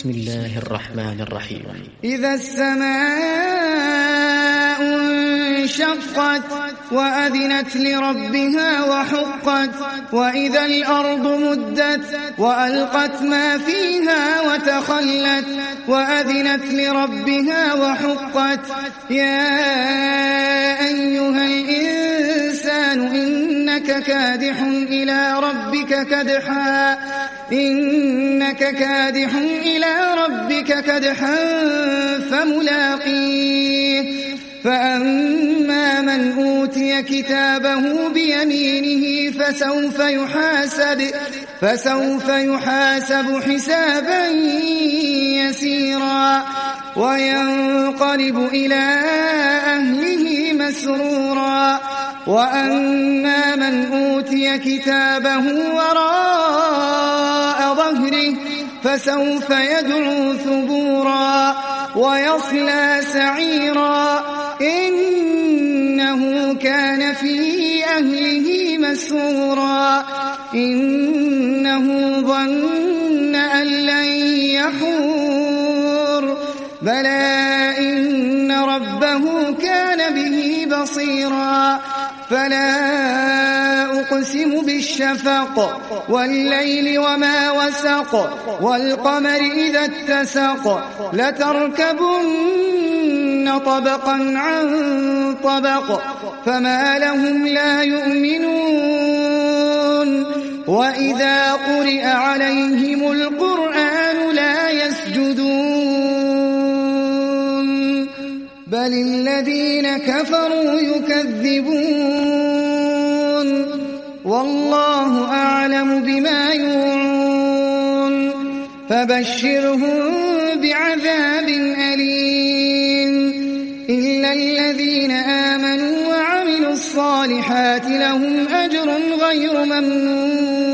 بسم الله الرحمن الرحيم. إذا السماء انشقت وأذنت لربها وحقت وإذا الأرض مدت وألقت ما فيها وتخلت وأذنت لربها وحقت يا أيها الإنسان إنك كادح إلى ربك كدحا فملاقيه فأما من أوتي كتابه بيمينه فسوف يحاسب حسابا يسيرا وينقلب إلى أهله مسرورا وأما من أوتي كتابه وراء ظهره فسوف يدعو ثبورا ويصلى سعيرا إنه كان في أهله مسرورا إنه ظن أن لن يحور بلى إن ربه كان به بصيرا فلا أقسم بالشفق والليل وما وسق والقمر إذا اتسق لتركبن طبقا عن طبق فما لهم لا يؤمنون وإذا قرئ عليهم القرآن لا يسجدون بل الذين كفروا يكذبون والله أعلم بما يوعون فبشرهم بعذاب أليم إلا الذين آمنوا وعملوا الصالحات لهم أجر غير ممنون